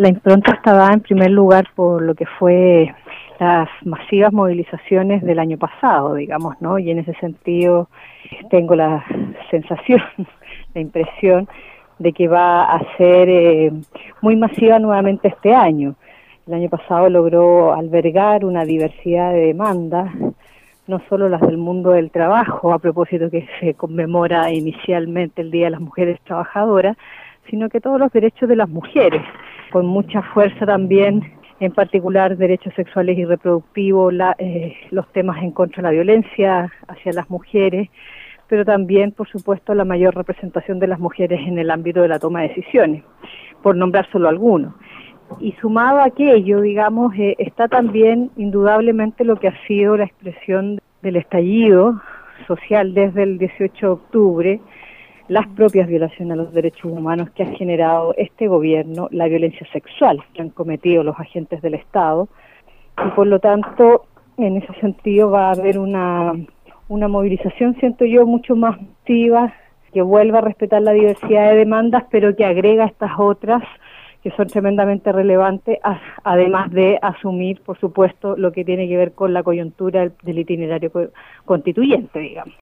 La impronta está dada en primer lugar por lo que fue las masivas movilizaciones del año pasado, digamos, ¿no? Y en ese sentido tengo la sensación, la impresión de que va a ser muy masiva nuevamente este año. El año pasado logró albergar una diversidad de demandas, no solo las del mundo del trabajo, a propósito que se conmemora inicialmente el Día de las Mujeres Trabajadoras, sino que todos los derechos de las mujeres, con mucha fuerza también, en particular derechos sexuales y reproductivos, los temas en contra de la violencia hacia las mujeres, pero también, por supuesto, la mayor representación de las mujeres en el ámbito de la toma de decisiones, por nombrar solo algunos. Y sumado a aquello, digamos, está también indudablemente lo que ha sido la expresión del estallido social desde el 18 de octubre, las propias violaciones a los derechos humanos que ha generado este gobierno, la violencia sexual que han cometido los agentes del Estado, y por lo tanto, en ese sentido va a haber una movilización, siento yo, mucho más activa, que vuelva a respetar la diversidad de demandas, pero que agrega estas otras que son tremendamente relevantes, además de asumir, por supuesto, lo que tiene que ver con la coyuntura del itinerario constituyente, digamos.